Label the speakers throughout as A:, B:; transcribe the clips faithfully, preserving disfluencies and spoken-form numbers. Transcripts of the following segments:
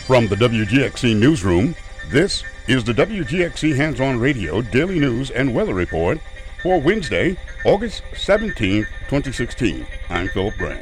A: From the W G X C Newsroom, this is the W G X C Hands-On Radio Daily News and Weather Report for Wednesday, August seventeenth, twenty sixteen. I'm Philip Grant.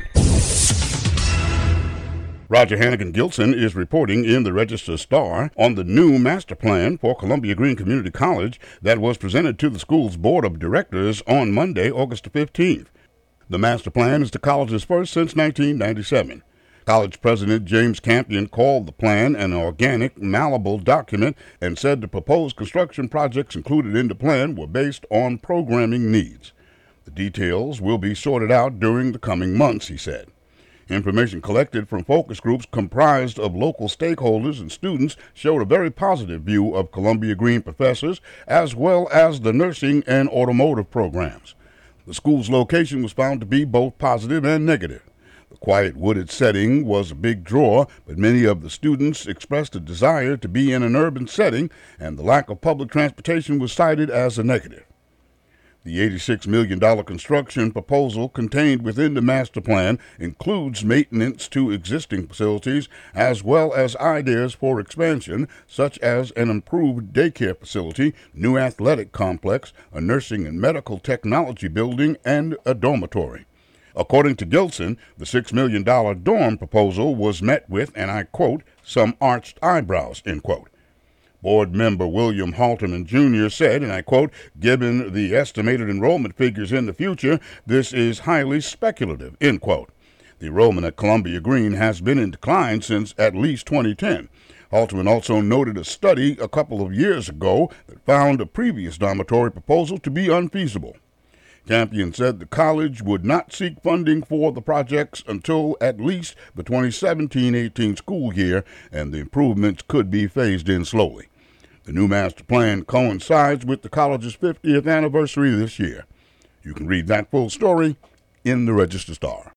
A: Roger Hannigan Gilson is reporting in the Register-Star on the new master plan for Columbia Green Community College that was presented to the school's board of directors on Monday, August fifteenth. The master plan is the college's first since nineteen ninety-seven. College President James Campion called the plan an organic, malleable document and said the proposed construction projects included in the plan were based on programming needs. The details will be sorted out during the coming months, he said. Information collected from focus groups comprised of local stakeholders and students showed a very positive view of Columbia Green professors as well as the nursing and automotive programs. The school's location was found to be both positive and negative. The quiet wooded setting was a big draw, but many of the students expressed a desire to be in an urban setting, and the lack of public transportation was cited as a negative. The eighty-six million dollars construction proposal contained within the master plan includes maintenance to existing facilities as well as ideas for expansion, such as an improved daycare facility, new athletic complex, a nursing and medical technology building, and a dormitory. According to Gilson, the six million dollars dorm proposal was met with, and I quote, some arched eyebrows, end quote. Board member William Halterman Junior said, and I quote, given the estimated enrollment figures in the future, this is highly speculative, end quote. The enrollment at Columbia Green has been in decline since at least twenty ten. Halterman also noted a study a couple of years ago that found a previous dormitory proposal to be unfeasible. Campion said the college would not seek funding for the projects until at least the twenty seventeen eighteen school year, and the improvements could be phased in slowly. The new master plan coincides with the college's fiftieth anniversary this year. You can read that full story in the Register-Star.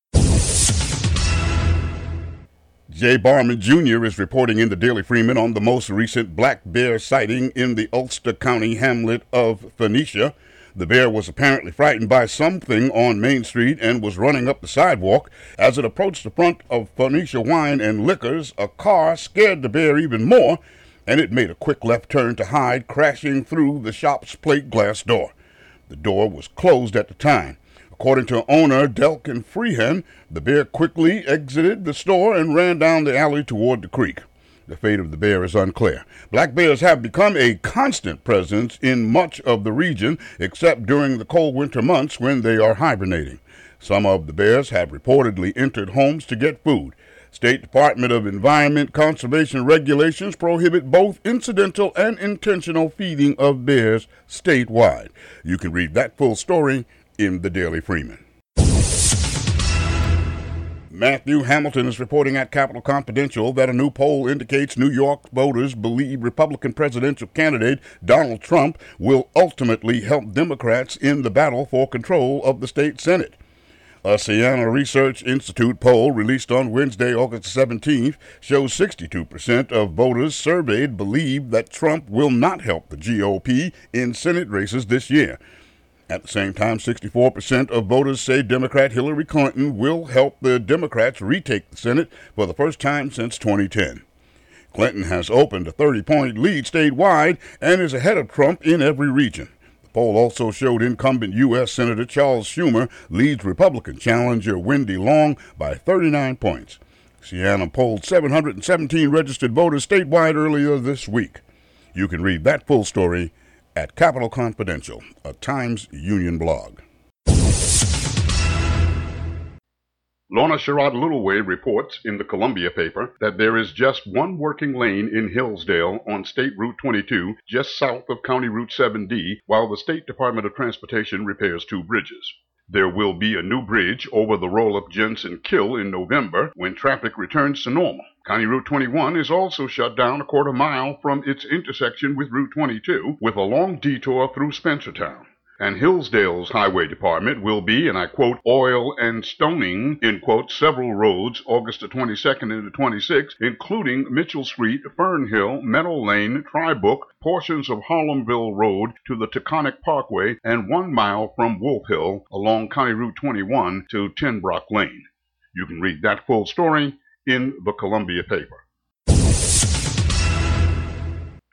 A: Jay Barman Junior is reporting in the Daily Freeman on the most recent black bear sighting in the Ulster County hamlet of Phoenicia. The bear was apparently frightened by something on Main Street and was running up the sidewalk. As it approached the front of Phoenicia Wine and Liquors, a car scared the bear even more, and it made a quick left turn to hide, crashing through the shop's plate glass door. The door was closed at the time. According to owner Delkin Freehan, the bear quickly exited the store and ran down the alley toward the creek. The fate of the bear is unclear. Black bears have become a constant presence in much of the region, except during the cold winter months when they are hibernating. Some of the bears have reportedly entered homes to get food. State Department of Environment Conservation regulations prohibit both incidental and intentional feeding of bears statewide. You can read that full story in the Daily Freeman. Matthew Hamilton is reporting at Capital Confidential that a new poll indicates New York voters believe Republican presidential candidate Donald Trump will ultimately help Democrats in the battle for control of the state Senate. A Siena Research Institute poll released on Wednesday, August seventeenth, shows sixty-two percent of voters surveyed believe that Trump will not help the G O P in Senate races this year. At the same time, sixty-four percent of voters say Democrat Hillary Clinton will help the Democrats retake the Senate for the first time since twenty ten. Clinton has opened a thirty-point lead statewide and is ahead of Trump in every region. The poll also showed incumbent U S Senator Charles Schumer leads Republican challenger Wendy Long by thirty-nine points. Siena polled seven hundred seventeen registered voters statewide earlier this week. You can read that full story at Capital Confidential, a Times-Union blog. Lorna Sherrod Littleway reports in the Columbia paper that there is just one working lane in Hillsdale on State Route twenty-two, just south of County Route seven D, while the State Department of Transportation repairs two bridges. There will be a new bridge over the roll-up Jensen Kill in November when traffic returns to normal. County Route twenty-one is also shut down a quarter mile from its intersection with Route twenty-two, with a long detour through Spencertown. And Hillsdale's highway department will be, and I quote, oil and stoning, end quote, several roads August the twenty-second and the twenty-sixth, including Mitchell Street, Fern Hill, Meadow Lane, Tribrook, portions of Harlemville Road to the Taconic Parkway, and one mile from Wolf Hill along County Route twenty-one to Ten Brock Lane. You can read that full story in the Columbia paper.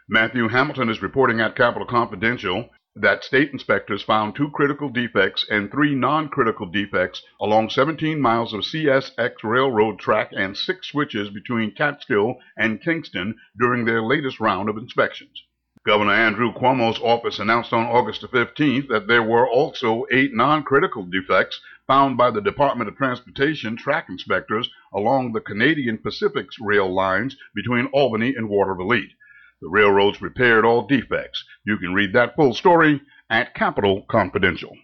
A: Matthew Hamilton is reporting at Capitol Confidential that state inspectors found two critical defects and three non-critical defects along seventeen miles of C S X railroad track and six switches between Catskill and Kingston during their latest round of inspections. Governor Andrew Cuomo's office announced on August the fifteenth that there were also eight non-critical defects found by the Department of Transportation track inspectors along the Canadian Pacific's rail lines between Albany and Waterville. The railroads repaired all defects. You can read that full story at Capitol Confidential.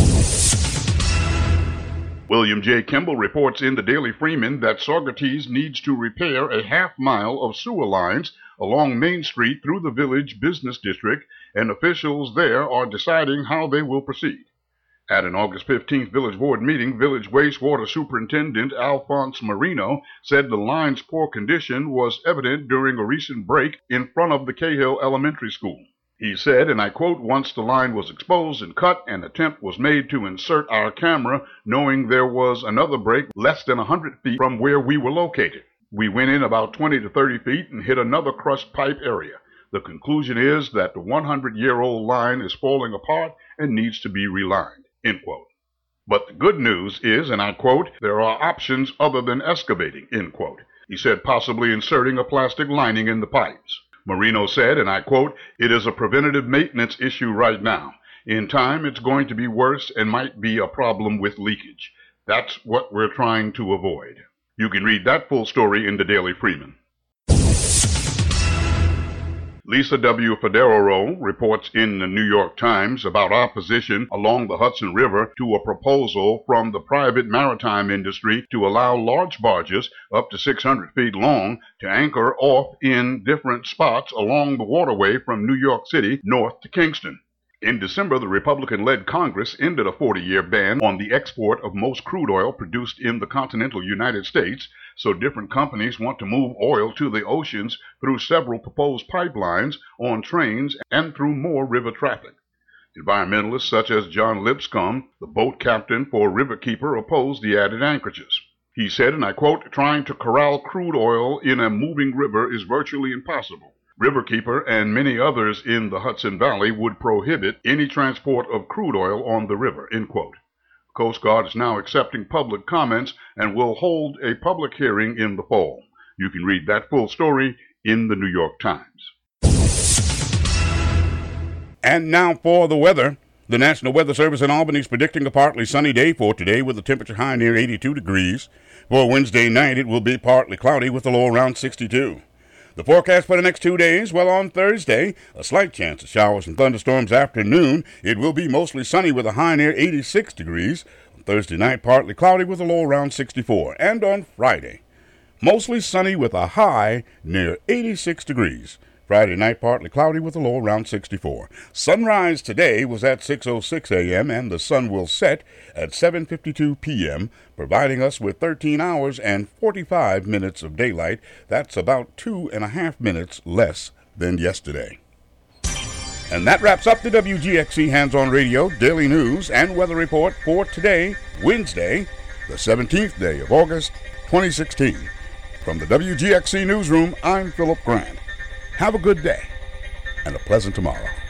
A: William J. Kimball reports in the Daily Freeman that Saugerties needs to repair a half mile of sewer lines along Main Street through the village business district, and officials there are deciding how they will proceed. At an August fifteenth Village Board meeting, Village Wastewater Superintendent Alphonse Marino said the line's poor condition was evident during a recent break in front of the Cahill Elementary School. He said, and I quote, "Once the line was exposed and cut, an attempt was made to insert our camera, knowing there was another break less than one hundred feet from where we were located. We went in about twenty to thirty feet and hit another crushed pipe area. The conclusion is that the one hundred year old line is falling apart and needs to be relined." End quote. But the good news is, and I quote, "there are options other than excavating," end quote. He said possibly inserting a plastic lining in the pipes. Marino said, and I quote, "It is a preventative maintenance issue right now. In time, it's going to be worse and might be a problem with leakage. That's what we're trying to avoid." You can read that full story in the Daily Freeman. Lisa W. Federo reports in the New York Times about opposition along the Hudson River to a proposal from the private maritime industry to allow large barges up to six hundred feet long to anchor off in different spots along the waterway from New York City north to Kingston. In December, the Republican-led Congress ended a forty-year ban on the export of most crude oil produced in the continental United States, so different companies want to move oil to the oceans through several proposed pipelines, on trains, and through more river traffic. Environmentalists such as John Lipscomb, the boat captain for Riverkeeper, opposed the added anchorages. He said, and I quote, "Trying to corral crude oil in a moving river is virtually impossible. Riverkeeper and many others in the Hudson Valley would prohibit any transport of crude oil on the river," end quote. The Coast Guard is now accepting public comments and will hold a public hearing in the fall. You can read that full story in the New York Times. And now for the weather. The National Weather Service in Albany is predicting a partly sunny day for today with a temperature high near eighty-two degrees. For Wednesday night, it will be partly cloudy with a low around sixty-two. The forecast for the next two days, well, on Thursday, a slight chance of showers and thunderstorms after noon. It will be mostly sunny with a high near eighty-six degrees. On Thursday night, partly cloudy with a low around sixty-four. And on Friday, mostly sunny with a high near eighty-six degrees. Friday night, partly cloudy with a low around sixty-four. Sunrise today was at six oh six a.m., and the sun will set at seven fifty-two p.m., providing us with thirteen hours and forty-five minutes of daylight. That's about two and a half minutes less than yesterday. And that wraps up the W G X C Hands-On Radio Daily News and Weather Report for today, Wednesday, the seventeenth day of August, twenty sixteen. From the W G X C Newsroom, I'm Philip Grant. Have a good day and a pleasant tomorrow.